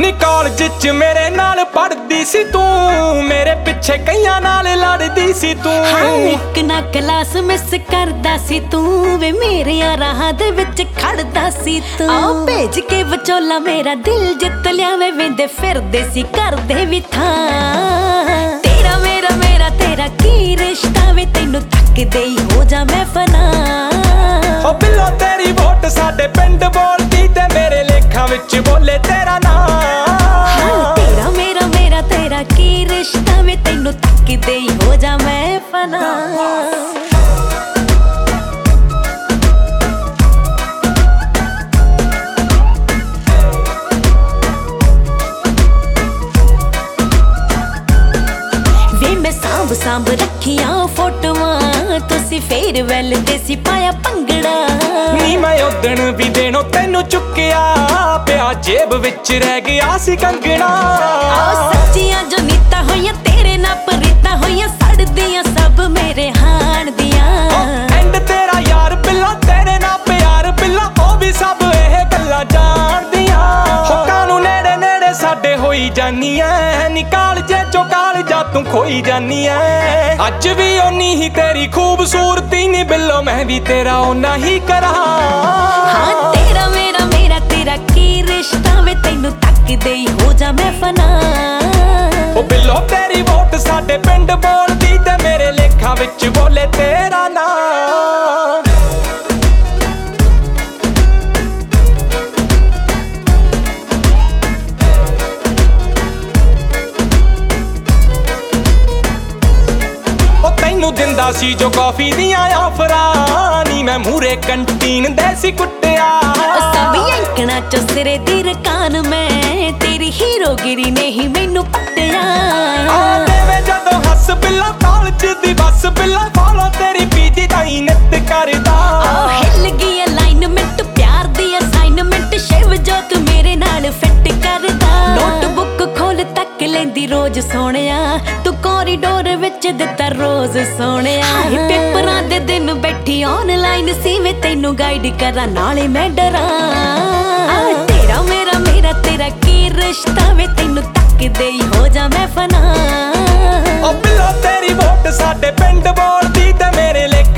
ਨੀ ਕਾਲਜ ਚ ਮੇਰੇ ਨਾਲ ਪੜਦੀ ਸੀ ਤੂੰ, ਮੇਰੇ ਪਿੱਛੇ ਕਈਆਂ ਨਾਲ ਲੜਦੀ ਸੀ ਤੂੰ। ਇੱਕ ਨਾ ਕਲਾਸ ਮਿਸ ਕਰਦਾ ਸੀ ਤੂੰ, ਵੇ ਮੇਰੇ ਰਾਹਾਂ ਦੇ ਵਿੱਚ ਖੜਦਾ ਸੀ ਤੂੰ। ਆ ਭੇਜ ਕੇ ਵਿਚੋਲਾ ਮੇਰਾ ਦਿਲ ਜਿੱਤ ਲਿਆ ਵੇ, ਵੇਂਦੇ ਫਿਰਦੇ ਸੀ ਕਰਦੇ ਵੀ ਥਾਂ। ਤੇਰਾ ਮੇਰਾ ਮੇਰਾ ਤੇਰਾ ਕੀ ਰਿਸ਼ਤਾ ਵੇ, ਤੈਨੂੰ ਤੱਕਦੇ ਹੀ ਹੋ ਜਾ ਮੈਂ ਫਨਾ। ਓ ਬਿੱਲੋ ਤੇਰੀ ਵੋਟ ਸਾਡੇ ਪਿੰਡ ਬੋਲਦੀ, ਤੇ ਮੇਰੇ ਲੇਖਾਂ ਵਿੱਚ ਬੋਲੇ ਤੇਰਾ ਨਾਂ। ਤੇਰਾ ਮੇਰਾ ਮੇਰਾ ਤੇਰਾ ਕੀ ਰਿਸ਼ਤਾ ਵੇ, ਤੈਨੂੰ ਤੱਕਦੇ ਹੀ ਹੋ ਜਾ ਮੈਂ ਫਨਾ। ਸਾਂਭ ਰੱਖੀਆਂ ਫੋਟੋਆਂ, ਤੁਸੀਂ ਫੇਅਰਵੈਲ ਤੇ ਸੀ ਪਾਇਆ ਭੰਗੜਾ। ਨੀ ਮੈਂ ਉਦਣ ਵੀ ਦੇਣੋ ਤੈਨੂੰ ਚੁੱਕਿਆ, ਪਿਆ ਜੇਬ ਵਿੱਚ ਰਹਿ ਗਿਆ ਸੀ ਕੰਗਣਾ। ਸੱਚੀਆਂ ਜੋ ਨੀਤਾਂ ਹੋਈਆਂ ਤੇਰੇ ਨਾਲ ਪ੍ਰੀਤਾਂ ਹੋਈਆਂ, ਸੜਦੀਆਂ ਸਭ ਮੇਰੇ ਹਾਣ ਦੀਆਂ। ਐਂਡ ਤੇਰਾ ਯਾਰ ਬਿੱਲਾ ਤੇਰੇ ਨਾਲ ਪਿਆਰ ਬਿੱਲਾ, ਉਹ ਵੀ ਸਭ ਇਹ ਗੱਲਾਂ ਜਾਣਦੀਆਂ। ਹੋਕਾਂ ਨੂੰ ਨੇੜੇ ਨੇੜੇ ਸਾਡੇ ਹੋਈ ਜਾਨੀ ਐ, ਨੀ ਕਾਲਜੇ ਚੋਂ ਕਾਲਜਾ ਤੂੰ ਖੋਈ ਜਾਨੀ ਐ। ਅੱਜ ਵੀ ਓਨੀ ਹੀ ਤੇਰੀ ਖੂਬਸੂਰਤੀ ਨੀ ਬਿੱਲੋ, ਮੈਂ ਵੀ ਤੇਰਾ ਓਨਾ ਹੀ ਕਰਾਂ। ਹਾਂ ਤੇਰਾ ਮੇਰਾ ਮੇਰਾ ਤੇਰਾ ਕੀ ਰਿਸ਼ਤਾ ਵੇ, ਤੈਨੂੰ ਤੱਕਦੇ ਹੀ ਹੋ ਜਾ ਮੈਂ ਫਨਾ। ਓ ਬਿੱਲੋ ਤੇਰੀ ਵੋਟ ਸਾਡੇ ਪਿੰਡ ਬੋਲਦੀ, ਤੇ ਮੇਰੇ ਲੇਖਾਂ ਵਿੱਚ ਬੋਲੇ ਤੇਰਾ ਨਾਂ। ਤੈਨੂੰ ਦਿੰਦਾ ਸੀ ਜੋ ਕਾਫੀ ਦੀਆਂ ਆਫਰਾਂ, ਨੀ ਮੈਂ ਮੂਰੇ ਕੰਟੀਨ ਦੇ ਸੀ ਕੁੱਟਿਆ। ਸਭ ਯੰਕਣਾ ਚ ਸਿਰੇ ਦੀ ਰਕਾਨ, ਮੈਂ ਤੇਰੀ ਹੀਰੋਗਿਰੀ ਨੇ ਹੀ ਮੈਨੂੰ ਪੱਟਿਆ। ਆ ਦੇਵੇ ਜਦੋਂ ਹੱਸ ਬਿੱਲਾ ਕਾਲਜ ਦੀ ਬੱਸ ਬਿੱਲਾ, ਫੋਲੋ ਤੇਰੀ ਪੀਜੀ ਦਾ ਹੀ ਨਿੱਤ ਕਰਦਾ। ਹਿੱਲ ਗਈ ਅਲਾਈਨਮੈਂਟ ਪਿਆਰ ਦੀ ਅਸਾਈਨਮੈਂਟ, ਸ਼ਿਵ ਜੋ ਤੂੰ ਮੇਰੇ ਨਾਲ ਫਿੱਟ ਕਰਦਾ। ਨੋਟਬੁੱਕ ਖੋਲ ਤੱਕ ਲੈਂਦੀ ਰੋਜ਼ ਸੋਹਣਿਆ, ਤੂੰ ਕੋਰੀਡੋਰ ਵਿੱਚ ਦਿੱਤਾ ਰੋਜ਼ ਸੋਹਣਿਆ। ਪੇਪਰਾਂ ਦੇ ਦਿਨ ਬੈਠੀ ਆਨਲਾਈਨ ਸੀ ਵੇ, ਤੈਨੂੰ ਗਾਈਡ ਕਰਾਂ ਨਾਲੇ ਮੈਂ ਡਰਾਂ। ਤੇਰਾ ਮੇਰਾ ਮੇਰਾ ਤੇਰਾ ਕੀ ਰਿਸ਼ਤਾ ਵੇ, ਤੈਨੂੰ ਤੱਕਦੇ ਹੀ ਹੋ ਜਾ ਮੈਂ ਫਨਾ। ਓ ਬਿੱਲੋ ਤੇਰੀ ਵੋਟ ਸਾਡੇ ਪਿੰਡ ਬੋਲਦੀ, ਤੇ ਮੇਰੇ